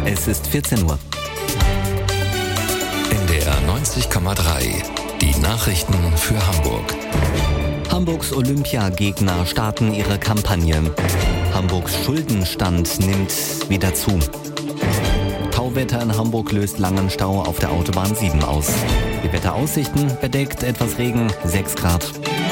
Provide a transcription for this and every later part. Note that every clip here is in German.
Es ist 14 Uhr. NDR 90,3. Die Nachrichten für Hamburg. Hamburgs Olympiagegner starten ihre Kampagne. Hamburgs Schuldenstand nimmt wieder zu. Tauwetter in Hamburg löst langen Stau auf der Autobahn 7 aus. Die Wetteraussichten: bedeckt, etwas Regen, 6 Grad.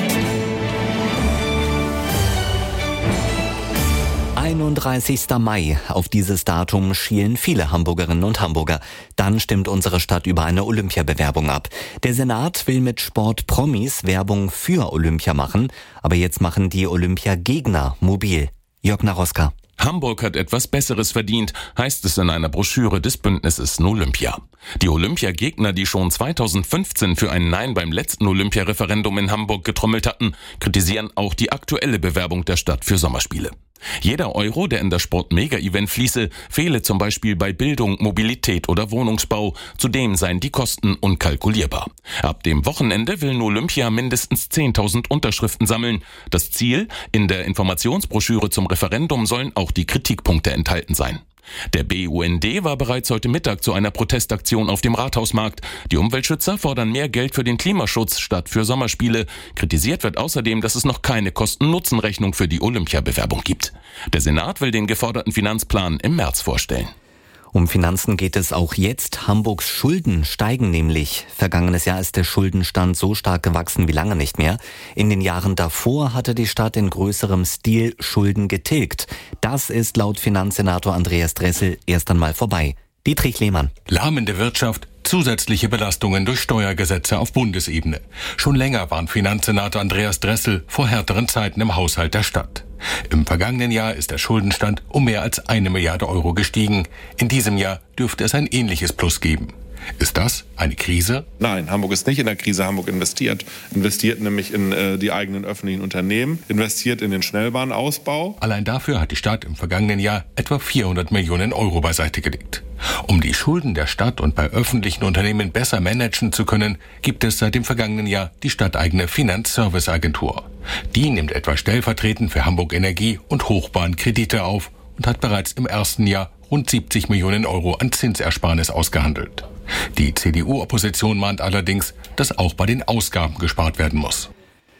31. Mai. Auf dieses Datum schielen viele Hamburgerinnen und Hamburger. Dann stimmt unsere Stadt über eine Olympiabewerbung ab. Der Senat will mit Sportpromis Werbung für Olympia machen. Aber jetzt machen die Olympiagegner mobil. Jörg Naroska. Hamburg hat etwas Besseres verdient, heißt es in einer Broschüre des Bündnisses Olympia. Die Olympiagegner, die schon 2015 für ein Nein beim letzten Olympiareferendum in Hamburg getrommelt hatten, kritisieren auch die aktuelle Bewerbung der Stadt für Sommerspiele. Jeder Euro, der in das Sport-Mega-Event fließe, fehle zum Beispiel bei Bildung, Mobilität oder Wohnungsbau. Zudem seien die Kosten unkalkulierbar. Ab dem Wochenende will Olympia mindestens 10.000 Unterschriften sammeln. Das Ziel: in der Informationsbroschüre zum Referendum sollen auch die Kritikpunkte enthalten sein. Der BUND war bereits heute Mittag zu einer Protestaktion auf dem Rathausmarkt. Die Umweltschützer fordern mehr Geld für den Klimaschutz statt für Sommerspiele. Kritisiert wird außerdem, dass es noch keine Kosten-Nutzen-Rechnung für die Olympiabewerbung gibt. Der Senat will den geforderten Finanzplan im März vorstellen. Um Finanzen geht es auch jetzt. Hamburgs Schulden steigen nämlich. Vergangenes Jahr ist der Schuldenstand so stark gewachsen wie lange nicht mehr. In den Jahren davor hatte die Stadt in größerem Stil Schulden getilgt. Das ist laut Finanzsenator Andreas Dressel erst einmal vorbei. Dietrich Lehmann. Lahmende Wirtschaft, zusätzliche Belastungen durch Steuergesetze auf Bundesebene. Schon länger warnt Finanzsenator Andreas Dressel vor härteren Zeiten im Haushalt der Stadt. Im vergangenen Jahr ist der Schuldenstand um mehr als 1 Milliarde Euro gestiegen. In diesem Jahr dürfte es ein ähnliches Plus geben. Ist das eine Krise? Nein, Hamburg ist nicht in der Krise. Hamburg investiert nämlich in die eigenen öffentlichen Unternehmen, investiert in den Schnellbahnausbau. Allein dafür hat die Stadt im vergangenen Jahr etwa 400 Millionen Euro beiseite gelegt. Um die Schulden der Stadt und bei öffentlichen Unternehmen besser managen zu können, gibt es seit dem vergangenen Jahr die stadteigene Finanzserviceagentur. Die nimmt etwa stellvertretend für Hamburg Energie und Hochbahn Kredite auf und hat bereits im ersten Jahr rund 70 Millionen Euro an Zinsersparnis ausgehandelt. Die CDU-Opposition mahnt allerdings, dass auch bei den Ausgaben gespart werden muss.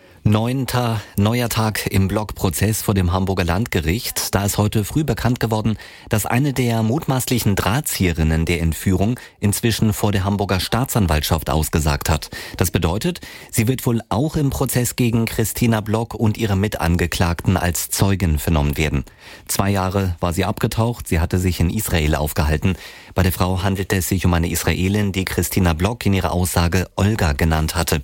Neuer Tag im Blockprozess vor dem Hamburger Landgericht. Da ist heute früh bekannt geworden, dass eine der mutmaßlichen Drahtzieherinnen der Entführung inzwischen vor der Hamburger Staatsanwaltschaft ausgesagt hat. Das bedeutet, sie wird wohl auch im Prozess gegen Christina Block und ihre Mitangeklagten als Zeugin vernommen werden. 2 Jahre war sie abgetaucht, sie hatte sich in Israel aufgehalten. Bei der Frau handelt es sich um eine Israelin, die Christina Block in ihrer Aussage Olga genannt hatte.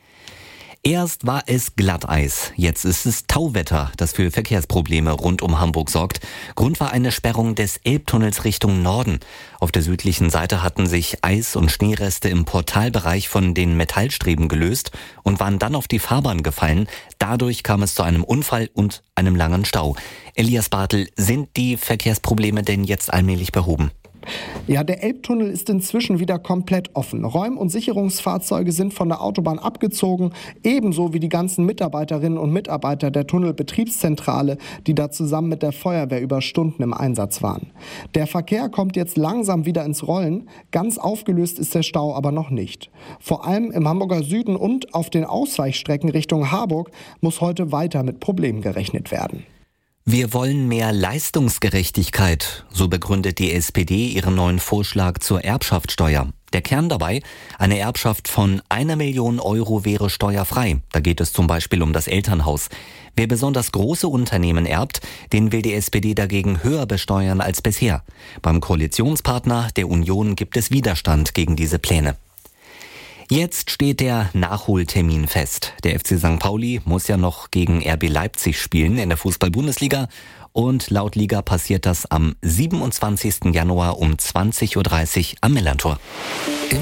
Erst war es Glatteis, jetzt ist es Tauwetter, das für Verkehrsprobleme rund um Hamburg sorgt. Grund war eine Sperrung des Elbtunnels Richtung Norden. Auf der südlichen Seite hatten sich Eis- und Schneereste im Portalbereich von den Metallstreben gelöst und waren dann auf die Fahrbahn gefallen. Dadurch kam es zu einem Unfall und einem langen Stau. Elias Bartel, sind die Verkehrsprobleme denn jetzt allmählich behoben? Ja, der Elbtunnel ist inzwischen wieder komplett offen. Räum- und Sicherungsfahrzeuge sind von der Autobahn abgezogen, ebenso wie die ganzen Mitarbeiterinnen und Mitarbeiter der Tunnelbetriebszentrale, die da zusammen mit der Feuerwehr über Stunden im Einsatz waren. Der Verkehr kommt jetzt langsam wieder ins Rollen. Ganz aufgelöst ist der Stau aber noch nicht. Vor allem im Hamburger Süden und auf den Ausweichstrecken Richtung Harburg muss heute weiter mit Problemen gerechnet werden. Wir wollen mehr Leistungsgerechtigkeit, so begründet die SPD ihren neuen Vorschlag zur Erbschaftssteuer. Der Kern dabei: eine Erbschaft von 1 Million Euro wäre steuerfrei. Da geht es zum Beispiel um das Elternhaus. Wer besonders große Unternehmen erbt, den will die SPD dagegen höher besteuern als bisher. Beim Koalitionspartner der Union gibt es Widerstand gegen diese Pläne. Jetzt steht der Nachholtermin fest. Der FC St. Pauli muss ja noch gegen RB Leipzig spielen in der Fußball-Bundesliga. Und laut Liga passiert das am 27. Januar um 20.30 Uhr am Millerntor.